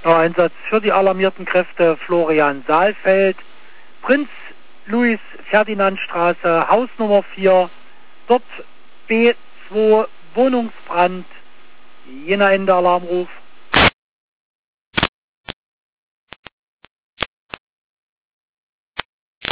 Einsatz für die alarmierten Kräfte Florian Saalfeld, Prinz Louis Ferdinand Straße, Haus Nummer 4, dort B2 Wohnungsbrand. Jener Ende Alarmruf.